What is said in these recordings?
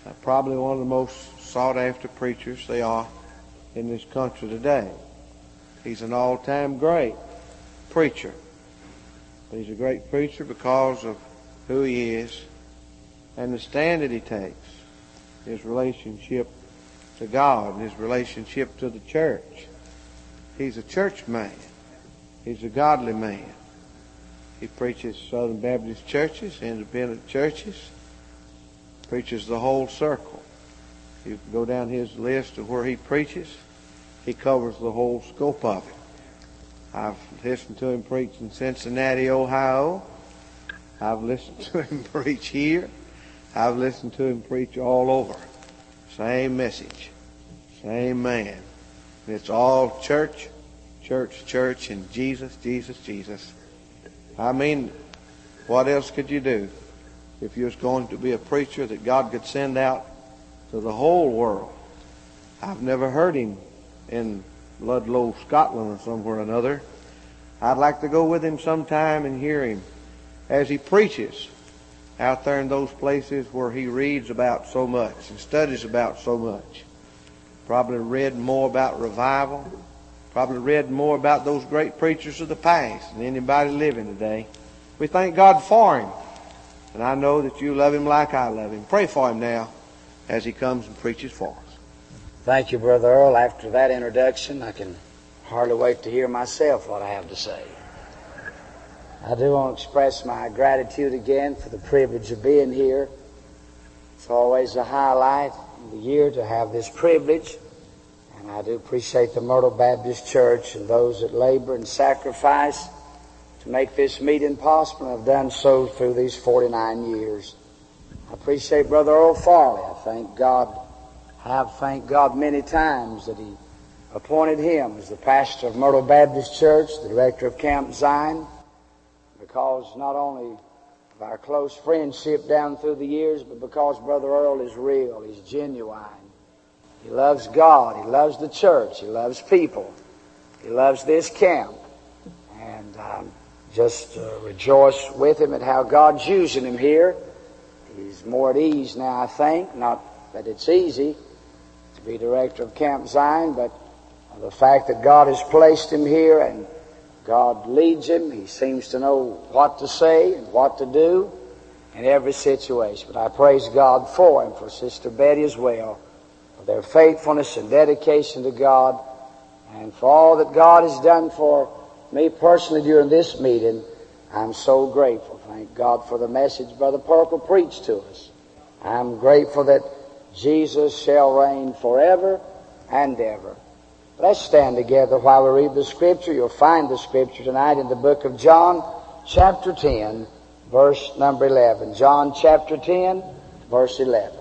Probably one of the most sought after preachers they are in this country today. He's an all-time great preacher. But he's a great preacher because of who he is and the stand that he takes, his relationship to God and his relationship to the church. He's a church man. He's a godly man. He preaches Southern Baptist churches, independent churches, preaches the whole circle. You can go down his list of where he preaches. He covers the whole scope of it. I've listened to him preach in Cincinnati, Ohio. I've listened to him preach here. I've listened to him preach all over. Same message. Same man. And it's all church, church, church, and Jesus, Jesus, Jesus. I mean, what else could you do if you was going to be a preacher that God could send out to the whole world? I've never heard him in Ludlow, Scotland or somewhere or another. I'd like to go with him sometime and hear him as he preaches out there in those places where he reads about so much and studies about so much. Probably read more about revival. Probably read more about those great preachers of the past than anybody living today. We thank God for him. And I know that you love him like I love him. Pray for him now as he comes and preaches for us. Thank you, Brother Earl. After that introduction, I can hardly wait to hear myself what I have to say. I do want to express my gratitude again for the privilege of being here. It's always a highlight in the year to have this privilege. And I do appreciate the Myrtle Baptist Church and those that labor and sacrifice to make this meeting possible, and have done so through these 49 years. I appreciate Brother Earl Farley. I have thanked God many times that He appointed him as the pastor of Myrtle Baptist Church, the director of Camp Zion, because not only of our close friendship down through the years, but because Brother Earl is real, he's genuine. He loves God, he loves the church, he loves people, he loves this camp. And just rejoice with him at how God's using him here. He's more at ease now, I think. Not that it's easy to be director of Camp Zion, but the fact that God has placed him here and God leads him. He seems to know what to say and what to do in every situation. But I praise God for him, for Sister Betty as well, for their faithfulness and dedication to God, and for all that God has done for me personally during this meeting. I'm so grateful. Thank God for the message Brother Purple preached to us. I'm grateful that Jesus shall reign forever and ever. Let's stand together while we read the Scripture. You'll find the Scripture tonight in the book of John, chapter 10, verse number 11. John chapter 10, verse 11.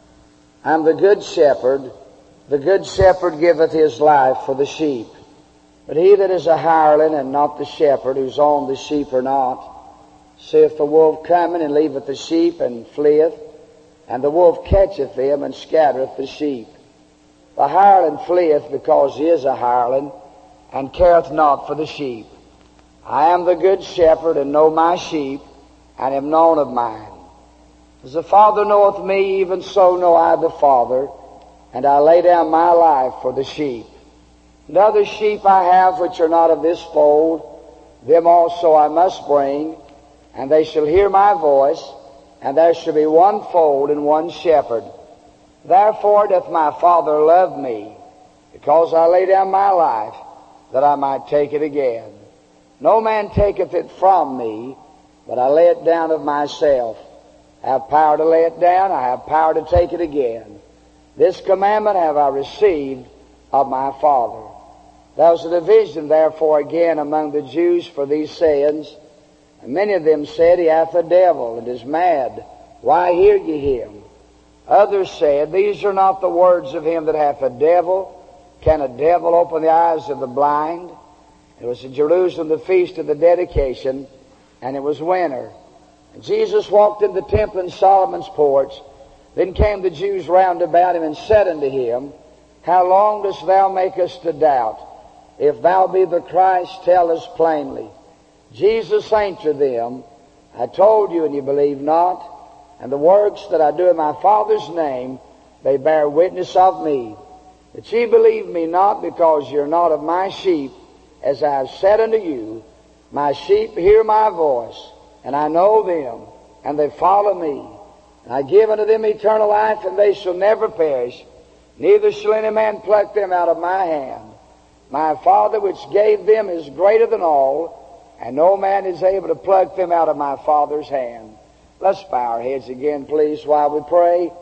I'm the good shepherd. The good shepherd giveth his life for the sheep. But he that is a hireling and not the shepherd, whose own the sheep are not, seeth the wolf coming, and leaveth the sheep, and fleeth. And the wolf catcheth them, and scattereth the sheep. The hireling fleeth because he is a hireling, and careth not for the sheep. I am the good shepherd, and know my sheep, and am known of mine. As the Father knoweth me, even so know I the Father, and I lay down my life for the sheep. And other sheep I have which are not of this fold, them also I must bring, and they shall hear my voice, and there shall be one fold and one shepherd. Therefore doth my Father love me, because I lay down my life, that I might take it again. No man taketh it from me, but I lay it down of myself. I have power to lay it down, I have power to take it again. This commandment have I received of my Father. There was a division therefore again among the Jews for these sayings, and many of them said, He hath a devil, and is mad. Why hear ye him? Others said, These are not the words of him that hath a devil. Can a devil open the eyes of the blind? It was in Jerusalem the feast of the dedication, and it was winter. And Jesus walked in the temple in Solomon's porch. Then came the Jews round about him, and said unto him, How long dost thou make us to doubt? If thou be the Christ, tell us plainly. Jesus answered them, I told you, and ye believe not. And the works that I do in my Father's name, they bear witness of me. But ye believe me not, because you're not of my sheep, as I have said unto you. My sheep hear my voice, and I know them, and they follow me. And I give unto them eternal life, and they shall never perish, neither shall any man pluck them out of my hand. My Father which gave them is greater than all, and no man is able to pluck them out of my Father's hand. Let's bow our heads again, please, while we pray.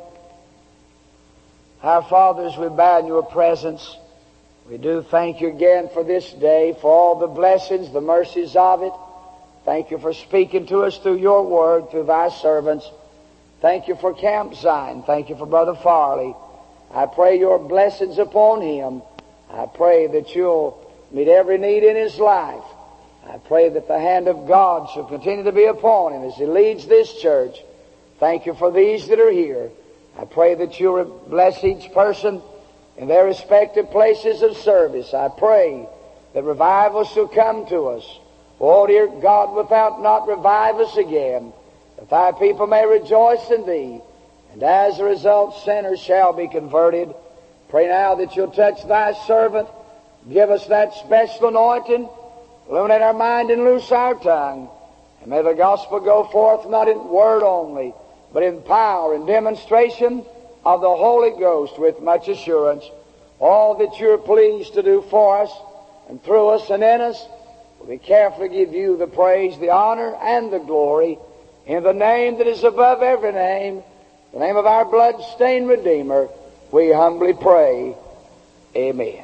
Our Father, as we bow in your presence, we do thank you again for this day, for all the blessings, the mercies of it. Thank you for speaking to us through your word, through thy servants. Thank you for Camp Zion. Thank you for Brother Farley. I pray your blessings upon him. I pray that you'll meet every need in his life. I pray that the hand of God shall continue to be upon him as he leads this church. Thank you for these that are here. I pray that you'll bless each person in their respective places of service. I pray that revival shall come to us. Oh, dear God, without not revive us again, that thy people may rejoice in thee. And as a result, sinners shall be converted. Pray now that you'll touch thy servant. Give us that special anointing. Illuminate our mind and loose our tongue. And may the gospel go forth not in word only, but in power and demonstration of the Holy Ghost with much assurance. All that you're pleased to do for us and through us and in us, we carefully give you the praise, the honor, and the glory in the name that is above every name, the name of our blood-stained Redeemer, we humbly pray. Amen.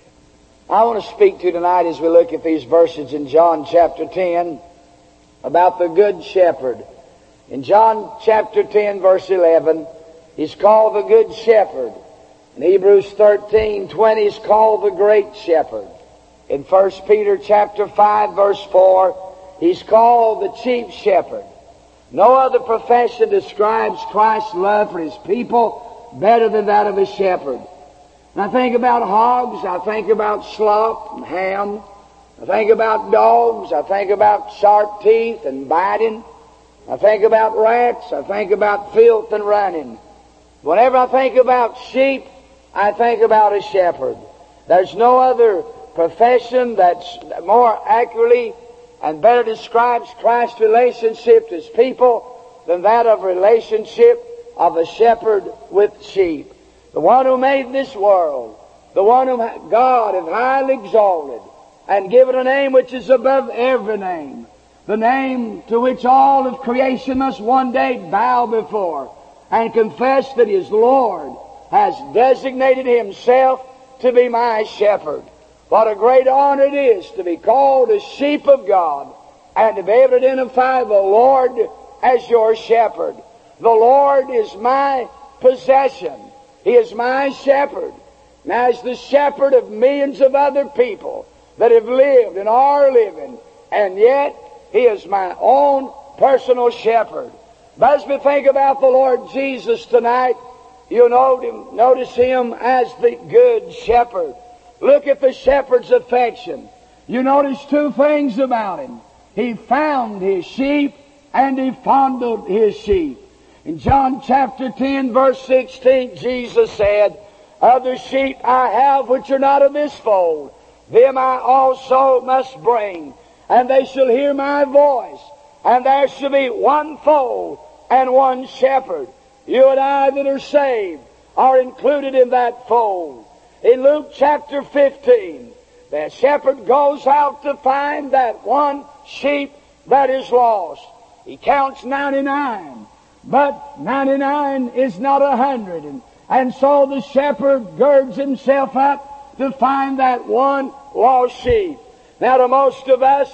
I want to speak to you tonight as we look at these verses in John chapter 10 about the Good Shepherd. In John chapter 10 verse 11, he's called the Good Shepherd. In Hebrews 13:20, he's called the Great Shepherd. In 1 Peter chapter 5 verse 4, he's called the Chief Shepherd. No other profession describes Christ's love for his people better than that of a shepherd. And I think about hogs, I think about slop and ham. I think about dogs, I think about sharp teeth and biting. I think about rats, I think about filth and running. Whenever I think about sheep, I think about a shepherd. There's no other profession that's more accurately and better describes Christ's relationship to his people than that of relationship of a shepherd with sheep. The one who made this world, the one whom God hath highly exalted and given a name which is above every name, the name to which all of creation must one day bow before and confess that his Lord has designated himself to be my shepherd. What a great honor it is to be called a sheep of God and to be able to identify the Lord as your shepherd. The Lord is my possession. He is my shepherd. Now, as the shepherd of millions of other people that have lived and are living, and yet he is my own personal shepherd. But as we think about the Lord Jesus tonight, you'll notice him as the Good Shepherd. Look at the shepherd's affection. You notice two things about him. He found his sheep and he fondled his sheep. In John chapter 10 verse 16, Jesus said, Other sheep I have which are not of this fold, them I also must bring, and they shall hear my voice, and there shall be one fold and one shepherd. You and I that are saved are included in that fold. In Luke chapter 15, the shepherd goes out to find that one sheep that is lost. He counts 99, but 99 is not 100. And so the shepherd girds himself up to find that one lost sheep. Now to most of us,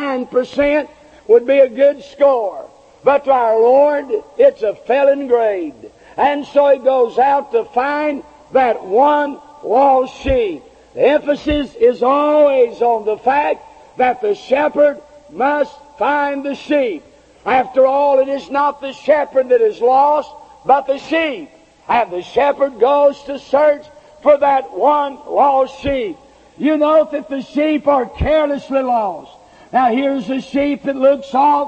99% would be a good score. But to our Lord, it's a felon grade. And so he goes out to find that one lost sheep. The emphasis is always on the fact that the shepherd must find the sheep. After all, it is not the shepherd that is lost, but the sheep. And the shepherd goes to search for that one lost sheep. You know that the sheep are carelessly lost. Now here's a sheep that looks off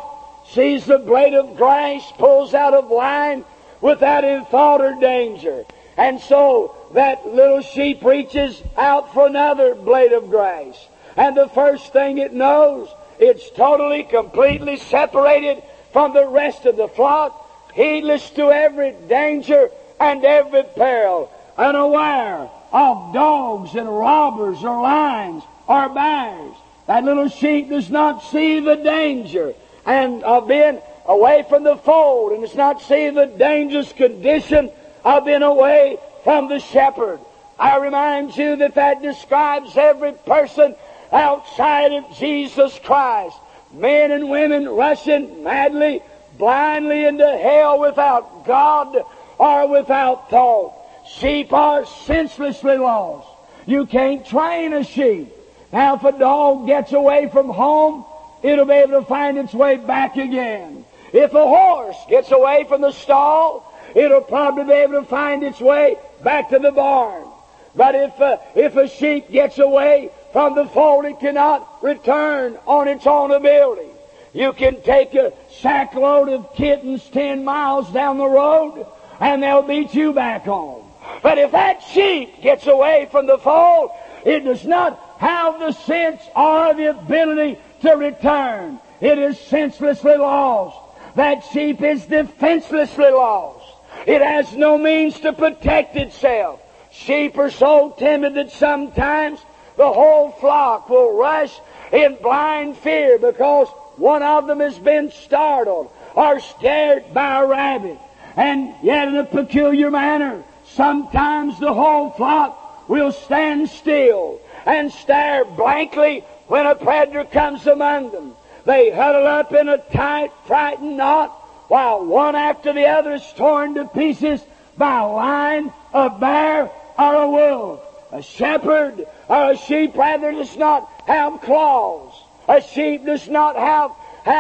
sees the blade of grass, pulls out of line without any thought or danger. And so that little sheep reaches out for another blade of grass. And the first thing it knows, it's totally, completely separated from the rest of the flock, heedless to every danger and every peril, unaware of dogs and robbers or lions or bears. That little sheep does not see the danger and of being away from the fold, and does not see the dangerous condition of being away from the shepherd. I remind you that that describes every person outside of Jesus Christ. Men and women rushing madly, blindly into hell without God or without thought. Sheep are senselessly lost. You can't train a sheep. Now, if a dog gets away from home, it'll be able to find its way back again. If a horse gets away from the stall, it'll probably be able to find its way back to the barn. But if a sheep gets away from the fold, it cannot return on its own ability. You can take a sackload of kittens 10 miles down the road, and they'll beat you back home. But if that sheep gets away from the fold, it does not have the sense or the ability to return. It is senselessly lost. That sheep is defenselessly lost. It has no means to protect itself. Sheep are so timid that sometimes the whole flock will rush in blind fear because one of them has been startled or scared by a rabbit. And yet in a peculiar manner, sometimes the whole flock will stand still and stare blankly when a predator comes among them. They huddle up in a tight, frightened knot, while one after the other is torn to pieces by a lion, a bear, or a wolf. A shepherd or a sheep rather does not have claws. A sheep does not have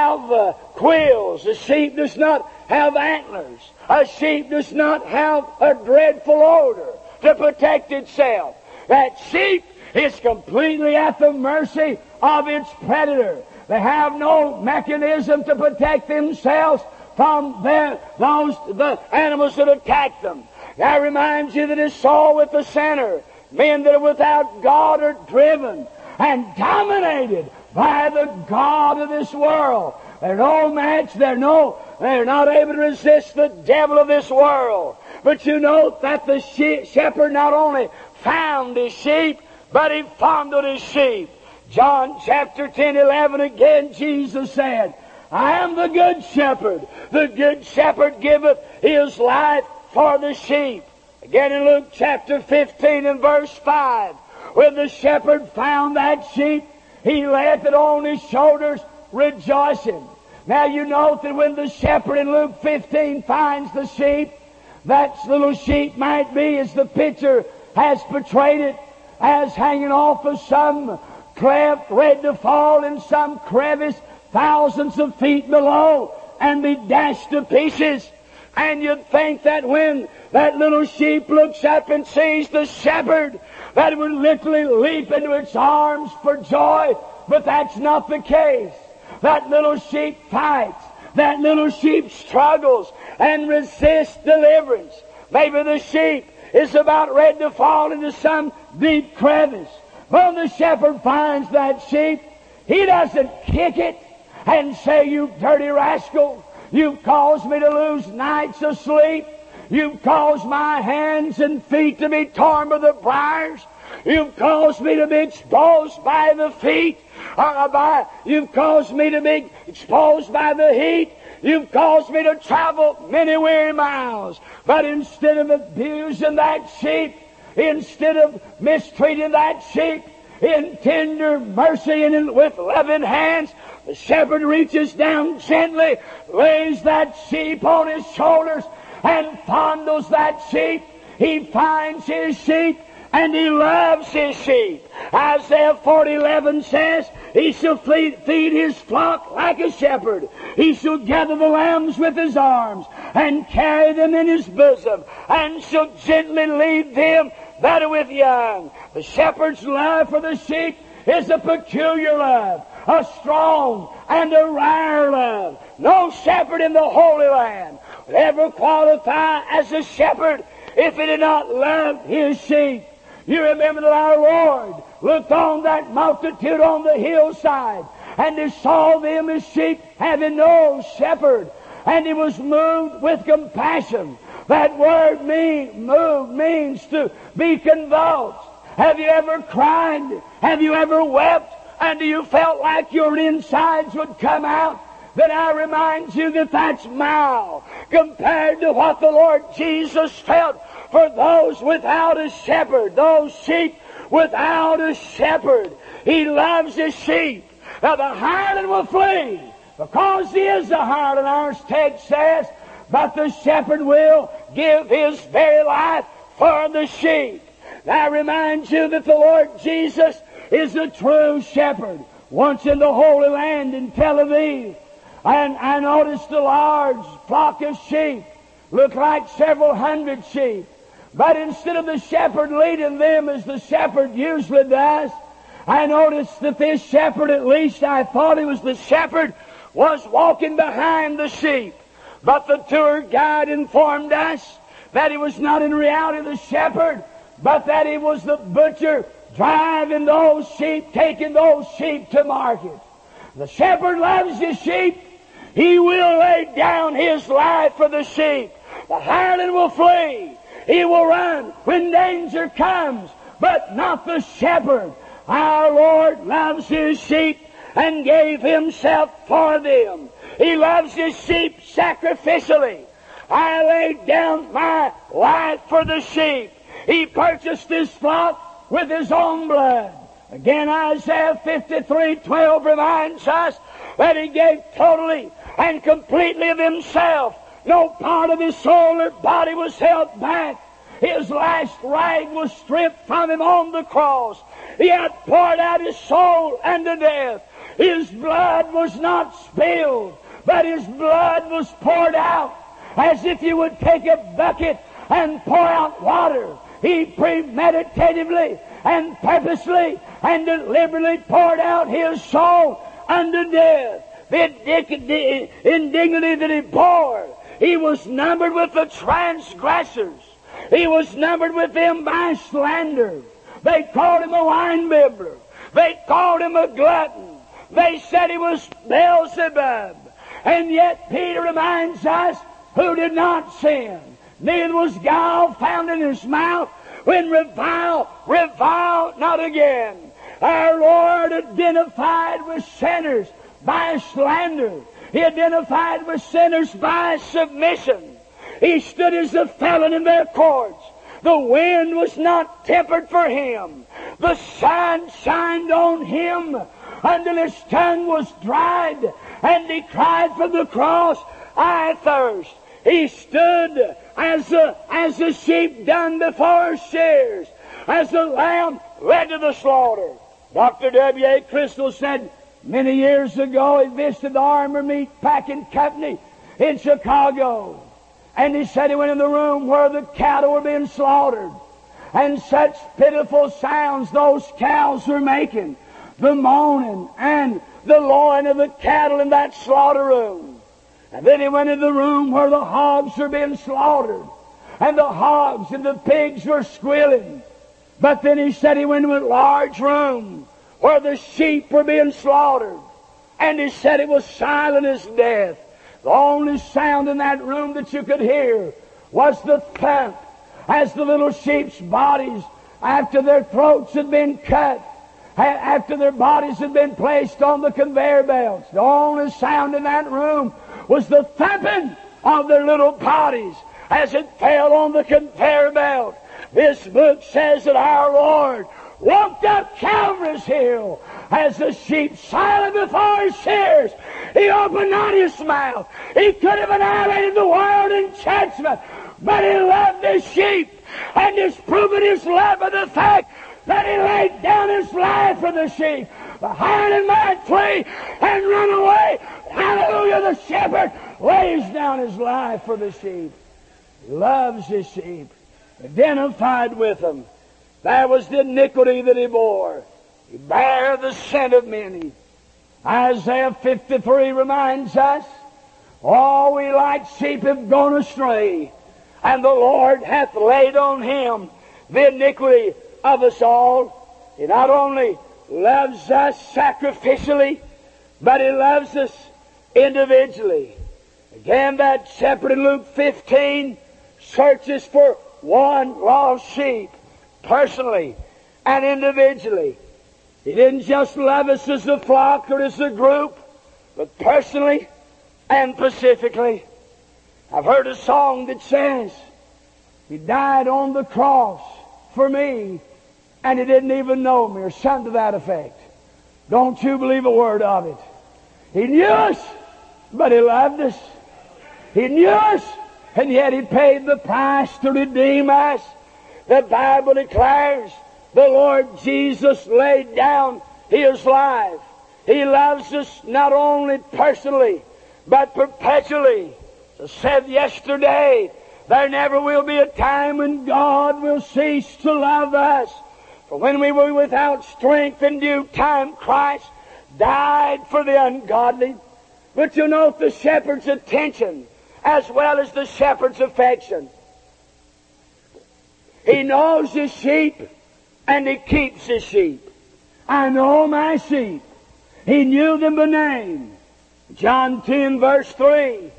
quills. A sheep does not have antlers. A sheep does not have a dreadful odor to protect itself. That sheep is completely at the mercy of its predator. They have no mechanism to protect themselves from the animals that attack them. That reminds you that it's so with the sinner. Men that are without God are driven and dominated by the God of this world. They're no match. They're not able to resist the devil of this world. But you note that the shepherd not only found his sheep, but he fondled his sheep. John chapter 10:11 again, Jesus said, I am the good shepherd. The good shepherd giveth his life for the sheep. Again in Luke chapter 15 and verse 5, when the shepherd found that sheep, he laid it on his shoulders, rejoicing. Now you note that when the shepherd in Luke 15 finds the sheep, that little sheep might be, as the picture has portrayed it, as hanging off of some cleft, ready to fall in some crevice thousands of feet below and be dashed to pieces. And you'd think that when that little sheep looks up and sees the shepherd, that it would literally leap into its arms for joy. But that's not the case. That little sheep fights. That little sheep struggles and resists deliverance. Maybe the sheep is about ready to fall into some deep crevice. When the shepherd finds that sheep, he doesn't kick it and say, you dirty rascal, you've caused me to lose nights of sleep. You've caused my hands and feet to be torn by the briars. You've caused me to be exposed by the feet. You've caused me to be exposed by the heat. You've caused me to travel many weary miles. But instead of abusing that sheep, instead of mistreating that sheep, in tender mercy and with loving hands, the shepherd reaches down gently, lays that sheep on his shoulders, and fondles that sheep. He finds his sheep, and he loves his sheep. Isaiah 40:11 says, he shall feed his flock like a shepherd. He shall gather the lambs with his arms, and carry them in his bosom, and shall gently lead them that are with young. The shepherd's love for the sheep is a peculiar love, a strong and a rare love. No shepherd in the Holy Land would ever qualify as a shepherd if he did not love his sheep. You remember that our Lord looked on that multitude on the hillside, and he saw them as sheep having no shepherd, and he was moved with compassion. That word moved means to be convulsed. Have you ever cried? Have you ever wept? And you felt like your insides would come out? Then I remind you that that's mild compared to what the Lord Jesus felt for those without a shepherd, those sheep without a shepherd. He loves his sheep. Now the hireling will flee because he is the hireling, our text says, but the shepherd will give his very life for the sheep. Now I remind you that the Lord Jesus is a true shepherd. Once in the Holy Land in Tel Aviv, and I noticed a large flock of sheep, looked like several hundred sheep. But instead of the shepherd leading them as the shepherd usually does, I noticed that this shepherd, at least I thought he was the shepherd, was walking behind the sheep. But the tour guide informed us that he was not in reality the shepherd, but that he was the butcher driving those sheep, taking those sheep to market. The shepherd loves his sheep. He will lay down his life for the sheep. The hireling will flee. He will run when danger comes, but not the shepherd. Our Lord loves his sheep and gave himself for them. He loves his sheep sacrificially. I laid down my life for the sheep. He purchased this flock with his own blood. Again, Isaiah 53:12 reminds us that he gave totally and completely of himself. No part of his soul or body was held back. His last rag was stripped from him on the cross. He had poured out his soul unto death. His blood was not spilled, but his blood was poured out as if you would take a bucket and pour out water. He premeditatively and purposely and deliberately poured out his soul unto death. The indignity that he bore, he was numbered with the transgressors. He was numbered with them by slander. They called him a wine-bibbler. They called him a glutton. They said he was Beelzebub. And yet Peter reminds us who did not sin. Neither was guile found in his mouth. When revile not again. Our Lord identified with sinners by slander. He identified with sinners by submission. He stood as a felon in their courts. The wind was not tempered for him. The sun shined on him until his tongue was dried, and he cried from the cross, I thirst. He stood as a sheep done before shears, as a lamb led to the slaughter. Dr. W.A. Crystal said many years ago he visited the Armour Meat Packing Company in Chicago. And he said he went in the room where the cattle were being slaughtered. And such pitiful sounds those cows were making. The moaning and the lowing of the cattle in that slaughter room. And then he went in the room where the hogs were being slaughtered. And the hogs and the pigs were squealing. But then he said he went into a large room where the sheep were being slaughtered. And he said it was silent as death. The only sound in that room that you could hear was the thump as the little sheep's bodies, after their throats had been cut, after their bodies had been placed on the conveyor belts. The only sound in that room was the thumping of their little bodies as it fell on the conveyor belt. This book says that our Lord walked up Calvary's hill as the sheep silent before his shears. He opened not his mouth. He could have annihilated the world in judgment, but he loved his sheep, and has proven his love by the fact that he laid down his life for the sheep. The hireling might flee and run away. Hallelujah, the shepherd lays down his life for the sheep. He loves his sheep, identified with them. There was the iniquity that he bore. He bare the sin of many. Isaiah 53 reminds us, all we like sheep have gone astray, and the Lord hath laid on him the iniquity of us all. He not only loves us sacrificially, but He loves us individually. Again, that shepherd in Luke 15 searches for one lost sheep personally and individually. He didn't just love us as a flock or as a group, but personally and specifically. I've heard a song that says, He died on the cross for me, and He didn't even know me, or something to that effect. Don't you believe a word of it. He knew us, but He loved us. He knew us, and yet He paid the price to redeem us. The Bible declares the Lord Jesus laid down His life. He loves us not only personally, but perpetually. As I said yesterday, there never will be a time when God will cease to love us. For when we were without strength in due time, Christ died for the ungodly. But you note the shepherd's attention as well as the shepherd's affection. He knows His sheep and He keeps His sheep. I know my sheep. He knew them by name. John 10 verse 3.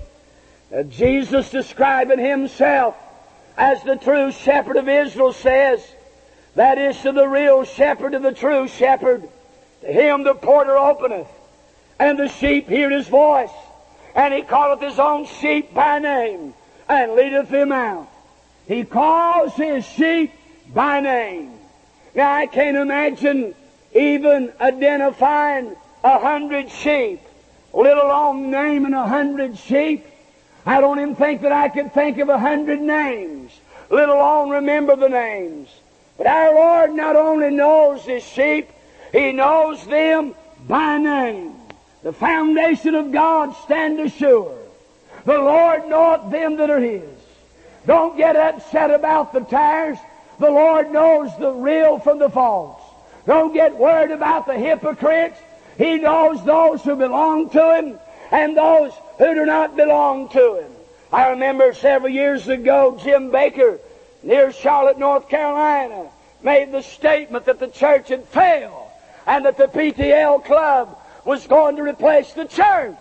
Jesus describing Himself as the true shepherd of Israel says, that is to the real shepherd of the true shepherd. To him the porter openeth, and the sheep hear His voice, and He calleth His own sheep by name, and leadeth them out. He calls His sheep by name. Now I can't imagine even identifying 100 sheep, let alone naming 100 sheep. I don't even think that I could think of 100 names, let alone remember the names. But our Lord not only knows His sheep, He knows them by name. The foundation of God stand assure. The Lord knoweth them that are His. Don't get upset about the tares. The Lord knows the real from the false. Don't get worried about the hypocrites. He knows those who belong to Him and those who do not belong to Him. I remember several years ago, Jim Baker, near Charlotte, North Carolina, made the statement that the church had failed and that the PTL club was going to replace the church.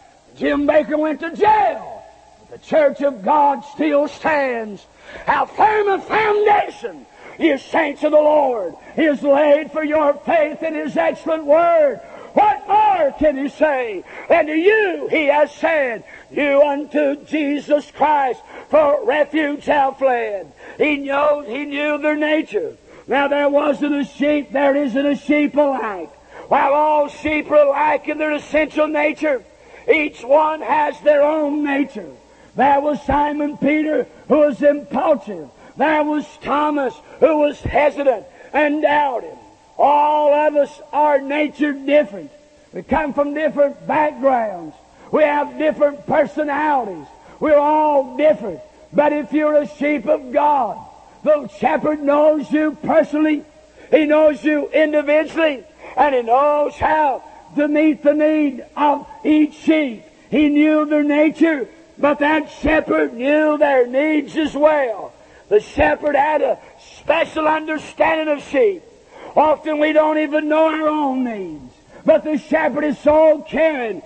Jim Baker went to jail. The church of God still stands. How firm a foundation, ye saints of the Lord, is laid for your faith in His excellent Word. What more can He say? And to you He has said, you unto Jesus Christ for refuge have fled. He knew their nature. Now there wasn't a sheep, there isn't a sheep alike. While all sheep are alike in their essential nature, each one has their own nature. There was Simon Peter, who was impulsive. There was Thomas, who was hesitant and doubting. All of us are nature different. We come from different backgrounds. We have different personalities. We're all different. But if you're a sheep of God, the shepherd knows you personally. He knows you individually. And He knows how to meet the need of each sheep. He knew their nature, but that shepherd knew their needs as well. The shepherd had a special understanding of sheep. Often we don't even know our own needs. But the shepherd is so caring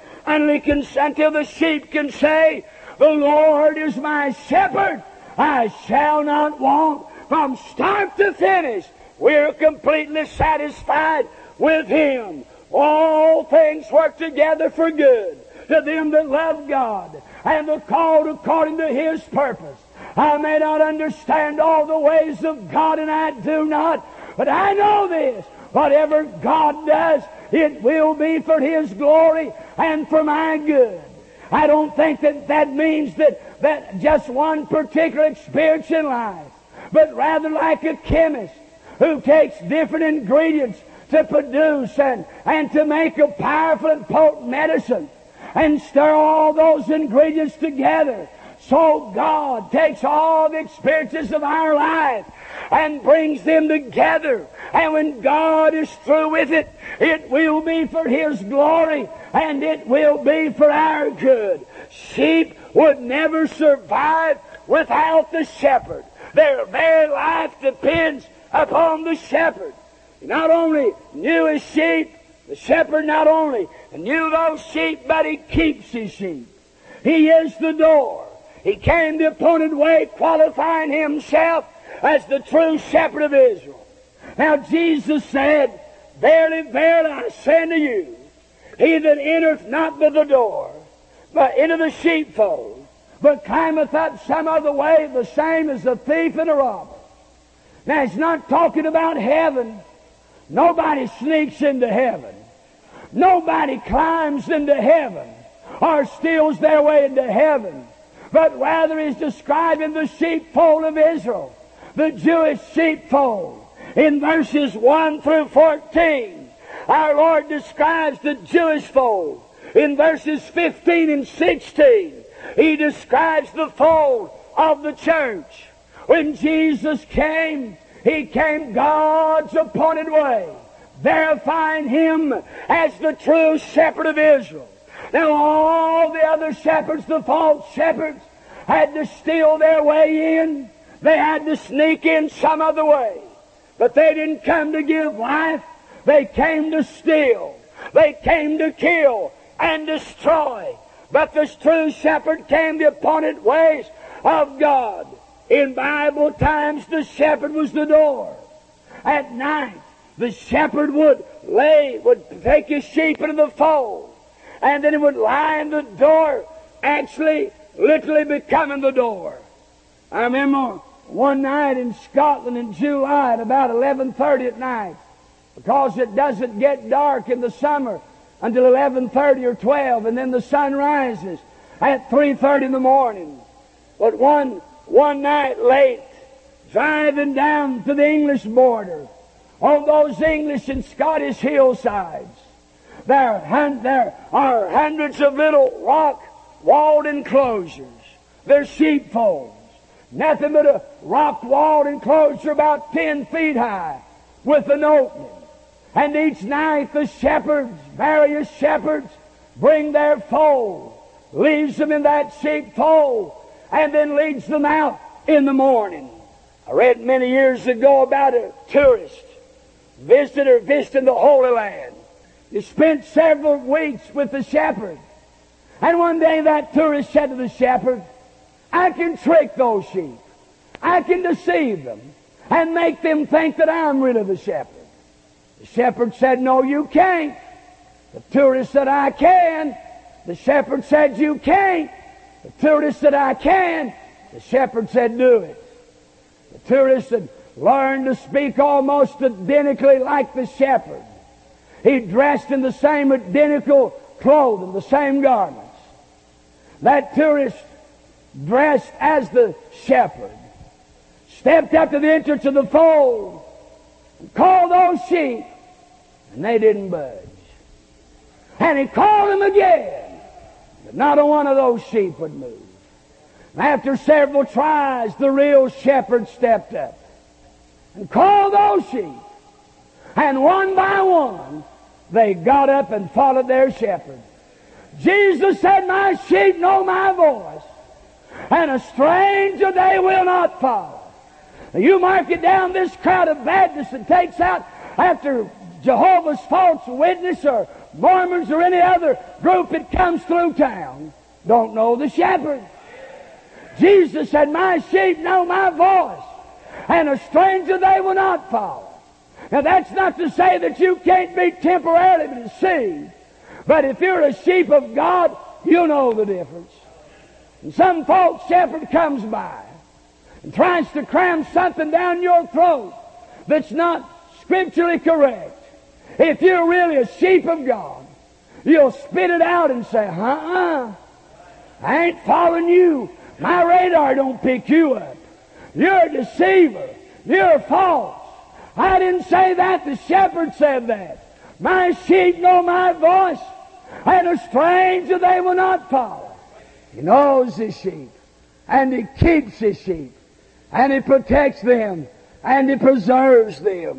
until the sheep can say, the Lord is my shepherd, I shall not want. From start to finish, we're completely satisfied with Him. All things work together for good to them that love God and are called according to His purpose. I may not understand all the ways of God, and I do not, but I know this. Whatever God does, it will be for His glory and for my good. I don't think that means that just one particular experience in life, but rather like a chemist who takes different ingredients to produce and to make a powerful and potent medicine and stir all those ingredients together. So God takes all the experiences of our life and brings them together And when God is through with it, it will be for His glory, and it will be for our good. Sheep would never survive without the shepherd. Their very life depends upon the shepherd. He not only knew his sheep, the shepherd not only knew those sheep, but he keeps his sheep. He is the door. He came the appointed way, qualifying Himself as the true shepherd of Israel. Now Jesus said, Verily, verily, I say unto you, he that entereth not by the door, but into the sheepfold, but climbeth up some other way, the same as a thief and a robber. Now, it's not talking about heaven. Nobody sneaks into heaven. Nobody climbs into heaven or steals their way into heaven. But rather He's describing the sheepfold of Israel, the Jewish sheepfold. In verses 1 through 14, our Lord describes the Jewish fold. In verses 15 and 16, He describes the fold of the church. When Jesus came, He came God's appointed way, verifying Him as the true shepherd of Israel. Now all the other shepherds, the false shepherds, had to steal their way in. They had to sneak in some other way. But they didn't come to give life. They came to steal. They came to kill and destroy. But the true shepherd came the appointed ways of God. In Bible times, the shepherd was the door. At night, the shepherd would take his sheep into the fold, and then he would lie in the door, actually, literally becoming the door. I remember one night in Scotland in July at about 11:30 at night, because it doesn't get dark in the summer until 11:30 or 12, and then the sun rises at 3:30 in the morning. But one night late, driving down to the English border, on those English and Scottish hillsides, there are hundreds of little rock-walled enclosures. They're sheepfolds. Nothing but a rock-walled enclosure about 10 feet high with an opening. And each night the various shepherds, bring their fold, leaves them in that sheepfold, and then leads them out in the morning. I read many years ago about a tourist visitor visiting the Holy Land. He spent several weeks with the shepherd. And one day that tourist said to the shepherd, I can trick those sheep. I can deceive them and make them think that I'm really the shepherd. The shepherd said, no, you can't. The tourist said, I can. The shepherd said, you can't. The tourist said, I can. The shepherd said, do it. The tourist had learned to speak almost identically like the shepherd. He dressed in the same identical clothing, the same garments. That tourist, dressed as the shepherd, stepped up to the entrance of the fold and called those sheep, and they didn't budge. And he called them again, but not a one of those sheep would move. And after several tries, the real shepherd stepped up and called those sheep. And one by one, they got up and followed their shepherd. Jesus said, my sheep know my voice, and a stranger they will not follow. Now you mark it down, this crowd of Baptists that takes out after Jehovah's false witness or Mormons or any other group that comes through town don't know the shepherd. Jesus said, my sheep know my voice, and a stranger they will not follow. Now that's not to say that you can't be temporarily deceived, but if you're a sheep of God, you know the difference. And some false shepherd comes by and tries to cram something down your throat that's not scripturally correct. If you're really a sheep of God, you'll spit it out and say, I ain't following you. My radar don't pick you up. You're a deceiver. You're false. I didn't say that. The shepherd said that. My sheep know my voice, and a stranger they will not follow. He knows his sheep, and he keeps his sheep, and he protects them, and he preserves them.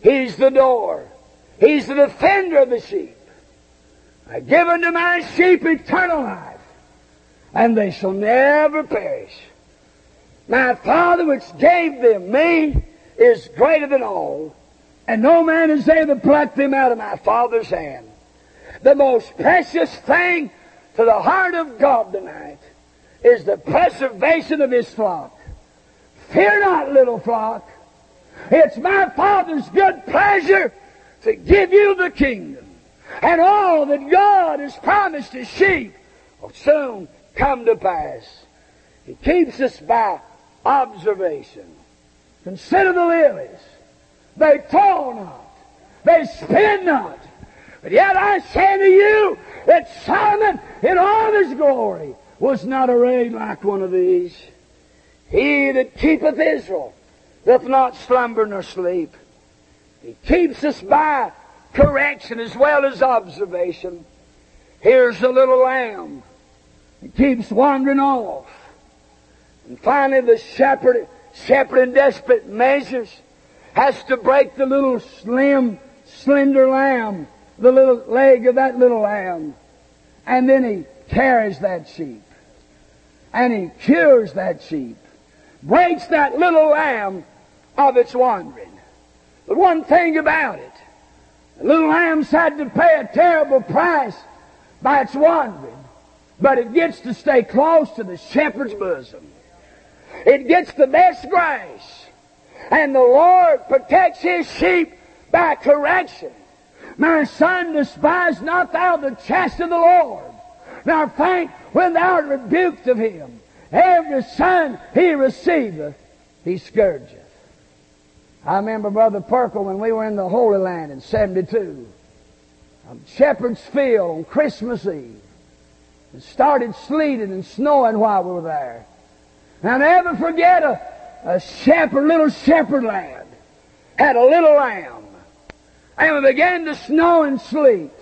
He's the door. He's the defender of the sheep. I give unto my sheep eternal life, and they shall never perish. My Father which gave them me is greater than all, and no man is able to pluck them out of my Father's hand. The most precious thing to the heart of God tonight is the preservation of His flock. Fear not, little flock. It's my Father's good pleasure to give you the kingdom. And all that God has promised His sheep will soon come to pass. He keeps us by observation. Consider the lilies. They toil not. They spin not. But yet I say to you that Solomon in all his glory was not arrayed like one of these. He that keepeth Israel doth not slumber nor sleep. He keeps us by correction as well as observation. Here's the little lamb. He keeps wandering off. And finally the shepherd in desperate measures has to break the little slim, slender lamb, the little leg of that little lamb. And then he carries that sheep. And he cures that sheep. Breaks that little lamb of its wandering. But one thing about it, the little lamb's had to pay a terrible price by its wandering. But it gets to stay close to the shepherd's bosom. It gets the best grace. And the Lord protects His sheep by correction. My son, despise not thou the chaste of the Lord, nor faint when thou art rebuked of Him. Every son He receiveth, He scourgeth. I remember Brother Perkle when we were in the Holy Land in 72. On Shepherd's Field on Christmas Eve. It started sleeting and snowing while we were there. And I'll never forget little shepherd lad had a little lamb. And we began to snow and sleet.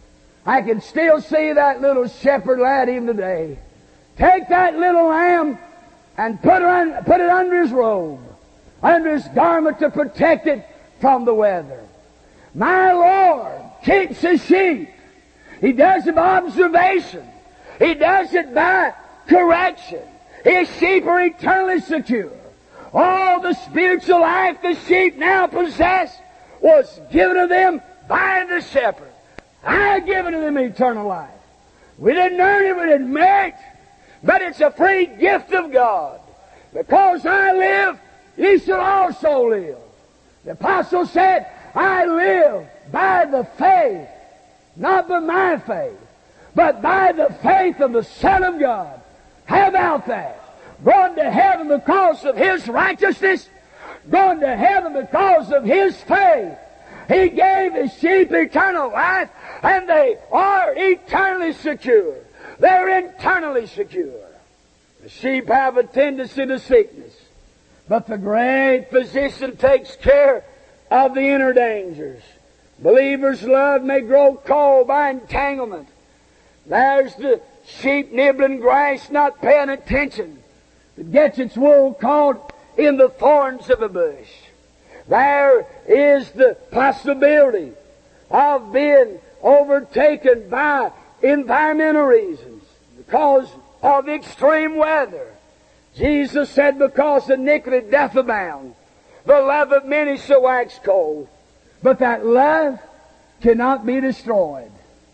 I can still see that little shepherd lad even today. Take that little lamb and put it under his robe, under his garment to protect it from the weather. My Lord keeps His sheep. He does it by observation. He does it by correction. His sheep are eternally secure. All the spiritual life the sheep now possess was given to them by the shepherd. I have given to them eternal life. We didn't earn it, we didn't merit, but it's a free gift of God. Because I live, ye shall also live. The apostle said, I live by the faith, not by my faith, but by the faith of the Son of God. How about that? Going to heaven because of His righteousness, going to heaven because of His faith. He gave His sheep eternal life, and they are eternally secure. They're internally secure. The sheep have a tendency to sickness, but the great physician takes care of the inner dangers. Believers' love may grow cold by entanglement. There's the sheep nibbling grass, not paying attention. It gets its wool caught in the thorns of a bush. There is the possibility of being overtaken by environmental reasons because of extreme weather. Jesus said, because iniquity doth abound, the love of many shall wax cold. But that love cannot be destroyed.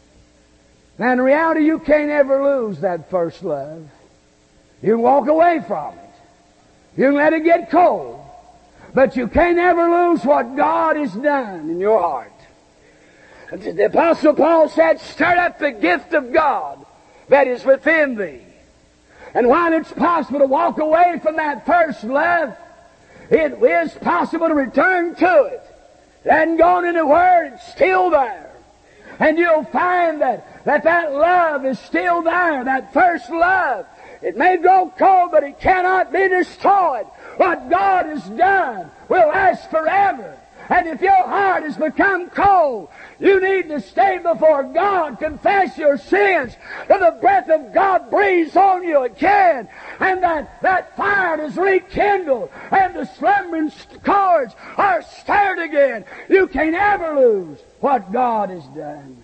Now in reality, you can't ever lose that first love. You can walk away from it. You can let it get cold. But you can't ever lose what God has done in your heart. The Apostle Paul said, stir up the gift of God that is within thee. And while it's possible to walk away from that first love, it is possible to return to it. It hasn't gone anywhere, it's still there. And you'll find that love is still there, that first love. It may grow cold, but it cannot be destroyed. What God has done will last forever. And if your heart has become cold, you need to stay before God, confess your sins, and the breath of God breathes on you again, and that fire is rekindled, and the slumbering cords are stirred again. You can't ever lose what God has done.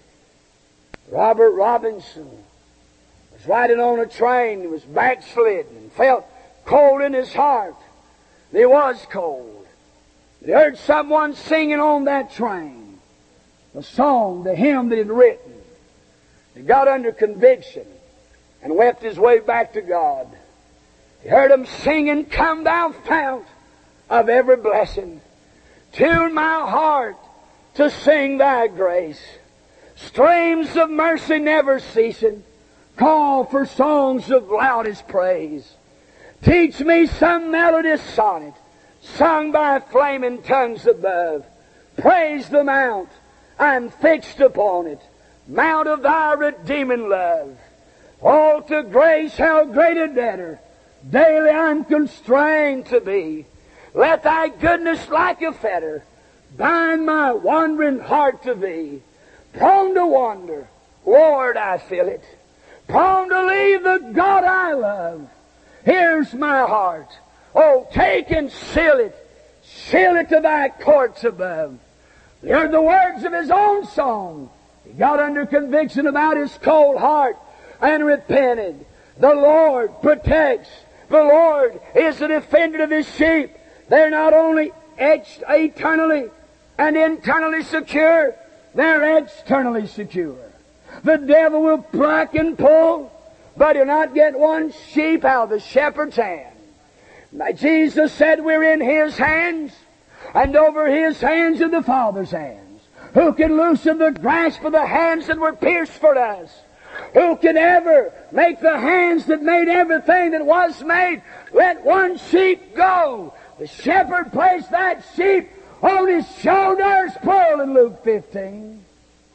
Robert Robinson was riding on a train. He was backslidden and felt cold in his heart. And he was cold. He heard someone singing on that train the song, the hymn that he'd written. He got under conviction and wept his way back to God. He heard him singing, "Come thou fount of every blessing, tune my heart to sing thy grace. Streams of mercy never ceasing, call for songs of loudest praise. Teach me some melodious sonnet, sung by flaming tongues above. Praise the mount I'm fixed upon it, mount of thy redeeming love. Oh, to grace how great a debtor daily I'm constrained to be. Let thy goodness like a fetter bind my wandering heart to thee. Prone to wander, Lord, I feel it. Prone to leave the God I love. Here's my heart. Oh, take and seal it to thy courts above." He heard the words of his own song. He got under conviction about his cold heart and repented. The Lord protects. The Lord is the defender of His sheep. They're not only eternally and internally secure, they're externally secure. The devil will pluck and pull, but he'll not get one sheep out of the shepherd's hand. Jesus said we're in His hands, and over His hands are the Father's hands. Who can loosen the grasp of the hands that were pierced for us? Who can ever make the hands that made everything that was made let one sheep go? The shepherd placed that sheep on his shoulders, plural, in Luke 15.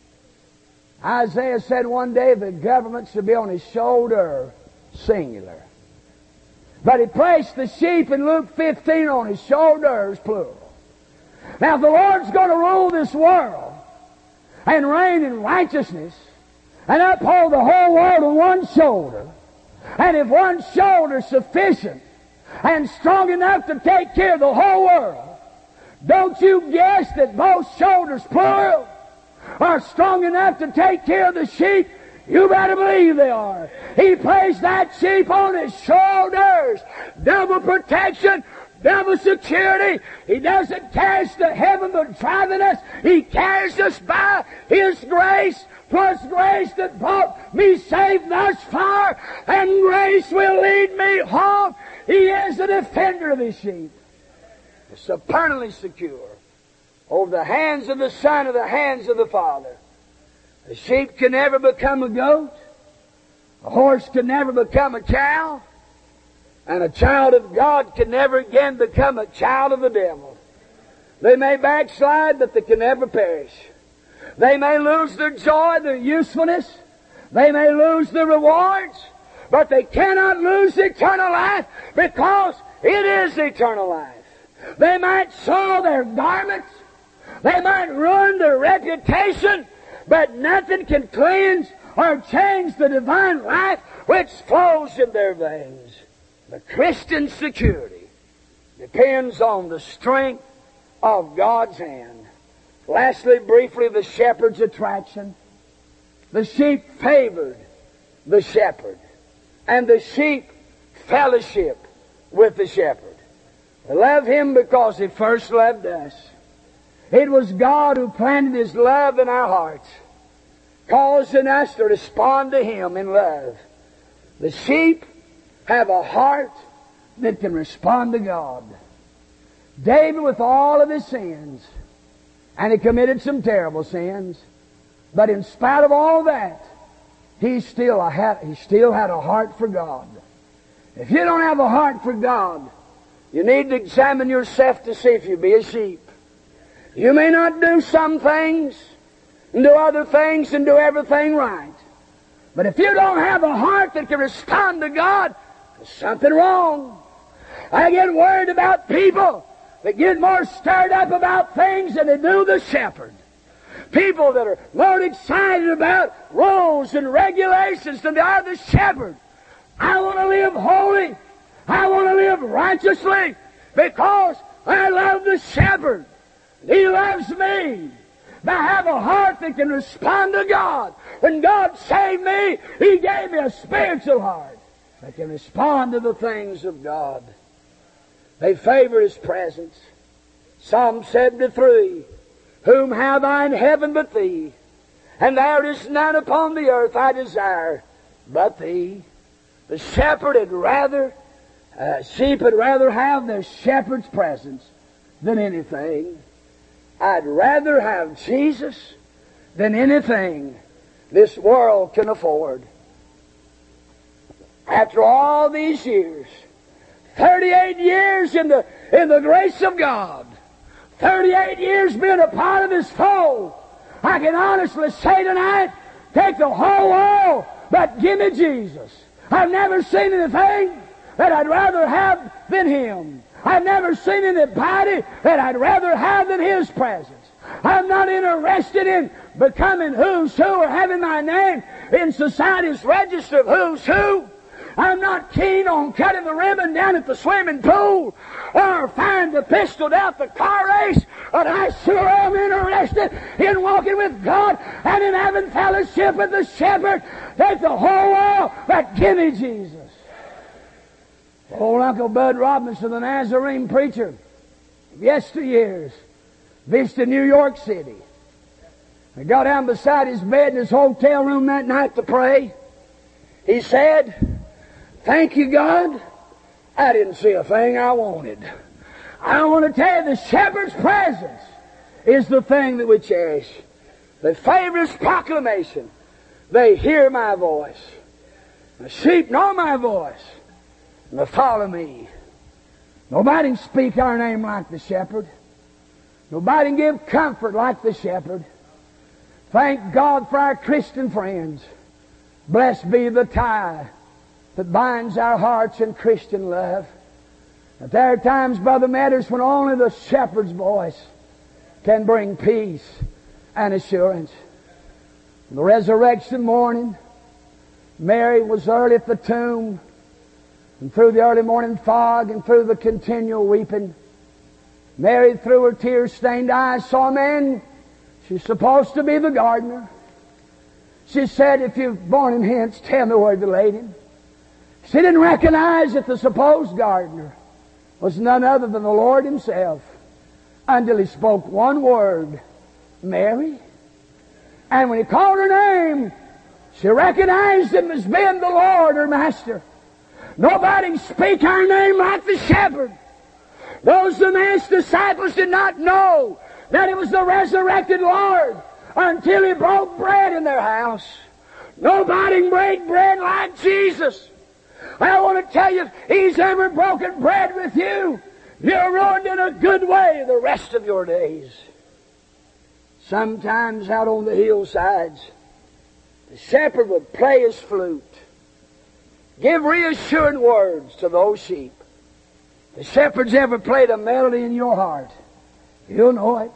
Isaiah said one day the government should be on his shoulder, singular. But he placed the sheep in Luke 15 on his shoulders, plural. Now, if the Lord's going to rule this world and reign in righteousness and uphold the whole world on one shoulder, and if one shoulder is sufficient and strong enough to take care of the whole world, don't you guess that both shoulders, plural, are strong enough to take care of the sheep? You better believe they are. He placed that sheep on His shoulders. Double protection, double security. He doesn't carry us to heaven but driving us. He carries us by His grace, plus grace that brought me safe thus far, and grace will lead me home. He is the defender of His sheep. It's eternally secure over the hands of the Son, of the hands of the Father. A sheep can never become a goat. A horse can never become a cow. And a child of God can never again become a child of the devil. They may backslide, but they can never perish. They may lose their joy, their usefulness. They may lose their rewards, but they cannot lose eternal life, because it is eternal life. They might soil their garments. They might ruin their reputation, but nothing can cleanse or change the divine life which flows in their veins. The Christian security depends on the strength of God's hand. Lastly, briefly, the shepherd's attraction. The sheep favored the shepherd, and the sheep fellowship with the shepherd. We love Him because He first loved us. It was God who planted His love in our hearts, causing us to respond to Him in love. The sheep have a heart that can respond to God. David, with all of his sins, and he committed some terrible sins, but in spite of all that, he still had a heart for God. If you don't have a heart for God, you need to examine yourself to see if you be a sheep. You may not do some things, and do other things, and do everything right. But if you don't have a heart that can respond to God, there's something wrong. I get worried about people that get more stirred up about things than they do the shepherd. People that are more excited about rules and regulations than they are the shepherd. I want to live holy. I want to live righteously because I love the shepherd. He loves me. I have a heart that can respond to God. When God saved me, He gave me a spiritual heart that can respond to the things of God. They favor His presence. Psalm 73, Whom have I in heaven but Thee? And there is none upon the earth I desire but Thee. The shepherd had rather, sheep had rather have their shepherd's presence than anything. I'd rather have Jesus than anything this world can afford. After all these years, 38 years in the grace of God, 38 years being a part of His fold, I can honestly say tonight, take the whole world, but give me Jesus. I've never seen anything that I'd rather have than Him. I've never seen anybody that I'd rather have than His presence. I'm not interested in becoming who's who or having my name in society's register of who's who. I'm not keen on cutting the ribbon down at the swimming pool or firing the pistol down at the car race, but I sure am interested in walking with God and in having fellowship with the shepherd. Take the whole world, but give me Jesus. Old Uncle Bud Robinson, the Nazarene preacher of yesteryears, visited New York City. I got down beside his bed in his hotel room that night to pray. He said, "Thank you, God. I didn't see a thing I wanted. I want to tell you, the shepherd's presence is the thing that we cherish. The favorite proclamation. They hear my voice. The sheep know my voice. And they follow me." Nobody can speak our name like the shepherd. Nobody can give comfort like the shepherd. Thank God for our Christian friends. Blessed be the tie that binds our hearts in Christian love. But there are times, Brother Matters, when only the shepherd's voice can bring peace and assurance. On the resurrection morning, Mary was early at the tomb, and through the early morning fog and through the continual weeping, Mary, through her tear-stained eyes, saw a man. She's supposed to be the gardener. She said, "If you've borne him hence, tell me where you laid him." She didn't recognize that the supposed gardener was none other than the Lord Himself until He spoke one word, "Mary." And when He called her name, she recognized Him as being the Lord, her Master. Nobody can speak our name like the shepherd. Those Emmaus disciples did not know that it was the resurrected Lord until He broke bread in their house. Nobody can break bread like Jesus. I want to tell you, if He's ever broken bread with you, you're ruined in a good way the rest of your days. Sometimes out on the hillsides, the shepherd would play his flute, give reassuring words to those sheep. The shepherd's ever played a melody in your heart, you'll know it.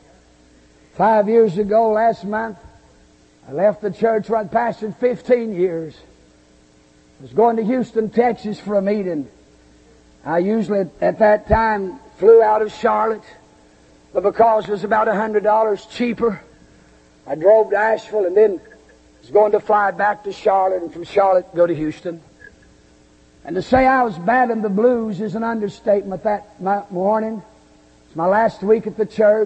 5 years ago, last month, I left the church where I'd pastored 15 years. I was going to Houston, Texas for a meeting. I usually, at that time, flew out of Charlotte, but because it was about $100 cheaper, I drove to Asheville and then was going to fly back to Charlotte, and from Charlotte go to Houston. And to say I was battling the blues is an understatement that morning. It's my last week at the church,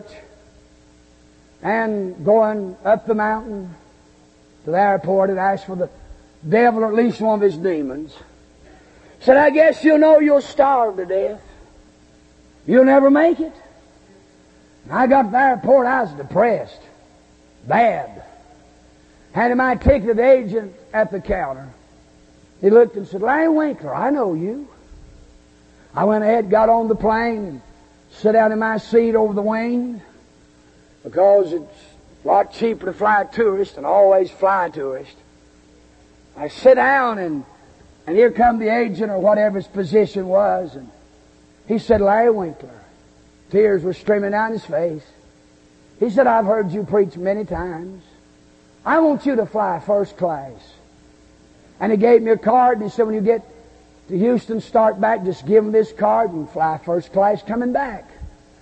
and going up the mountain to the airport at Asheville, the devil, or at least one of his demons, said, "I guess you'll know you'll starve to death. You'll never make it." And I got to the airport, I was depressed. Bad. Handed my ticket to the agent at the counter. He looked and said, "Larry Winkler, I know you." I went ahead, got on the plane, and sat down in my seat over the wing, because it's a lot cheaper to fly a tourist and always fly a tourist. I sit down, and here come the agent, or whatever his position was, and he said, "Larry Winkler." Tears were streaming down his face. He said, "I've heard you preach many times. I want you to fly first class." And he gave me a card, and he said, "When you get to Houston, start back, just give him this card and fly first class coming back."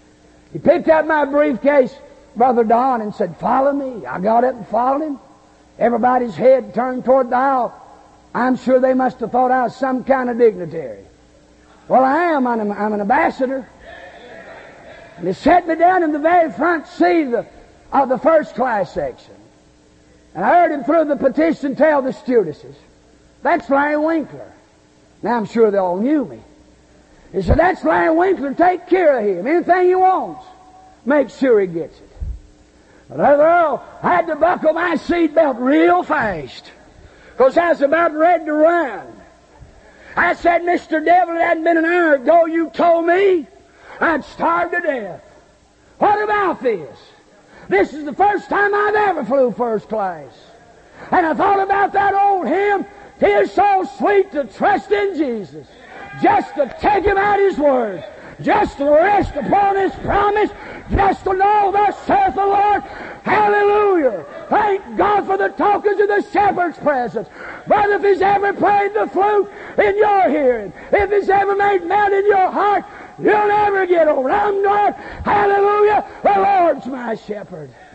He picked up my briefcase, Brother Don, and said, "Follow me." I got up and followed him. Everybody's head turned toward the aisle. I'm sure they must have thought I was some kind of dignitary. Well, I am. I'm an ambassador. And they set me down in the very front seat of the first class section. And I heard him through the petition tell the stewardesses, "That's Larry Winkler." Now I'm sure they all knew me. He said, "That's Larry Winkler. Take care of him. Anything he wants, make sure he gets it." But Brother Earl, I had to buckle my seatbelt real fast, because I was about ready to run. I said, "Mr. Devil, it hadn't been an hour ago you told me I'd starve to death. What about this? This is the first time I've ever flew first class." And I thought about that old hymn, "'Tis so sweet to trust in Jesus, just to take Him at His word, just to rest upon His promise, just to know thus saith the Lord." Hallelujah! Thank God for the tokens of the shepherd's presence. Brother, if He's ever played the flute in your hearing, if He's ever made melt in your heart, you'll never get over it. I'm not. Hallelujah! The Lord's my shepherd.